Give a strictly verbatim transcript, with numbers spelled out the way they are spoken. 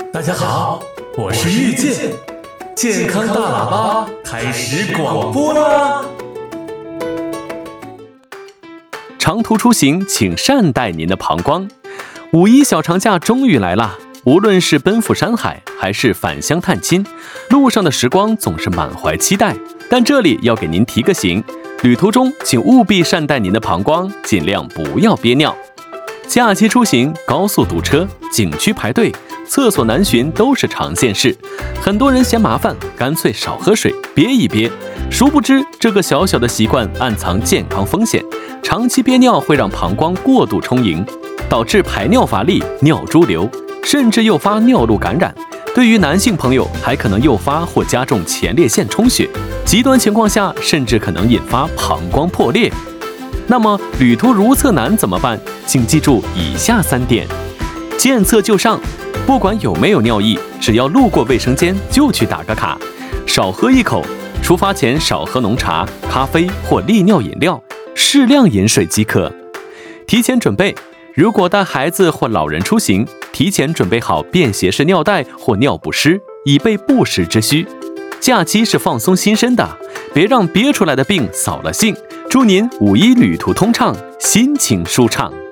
大家好，我是遇见，健康大喇叭开始广播啦！ 长途出行，请善待您的膀胱。五一小长假终于来啦！无论是奔赴山海，还是返乡探亲，路上的时光总是满怀期待。但这里要给您提个醒，旅途中请务必善待您的膀胱，尽量不要憋尿。假期出行，高速堵车，景区排队，厕所难寻都是常见事。很多人嫌麻烦，干脆少喝水，憋一憋。殊不知，这个小小的习惯暗藏健康风险。长期憋尿会让膀胱过度充盈，导致排尿乏力、尿潴留，甚至诱发尿路感染。对于男性朋友，还可能诱发或加重前列腺充血，极端情况下甚至可能引发膀胱破裂。那么旅途如厕难怎么办？请记住以下三点：见厕就上，不管有没有尿意，只要路过卫生间就去打个卡，少喝一口，出发前少喝浓茶、咖啡或利尿饮料，适量饮水即可。提前准备，如果带孩子或老人出行，提前准备好便携式尿袋或尿不湿，以备不时之需。假期是放松心身的，别让憋出来的病扫了兴。祝您五一旅途通畅，心情舒畅。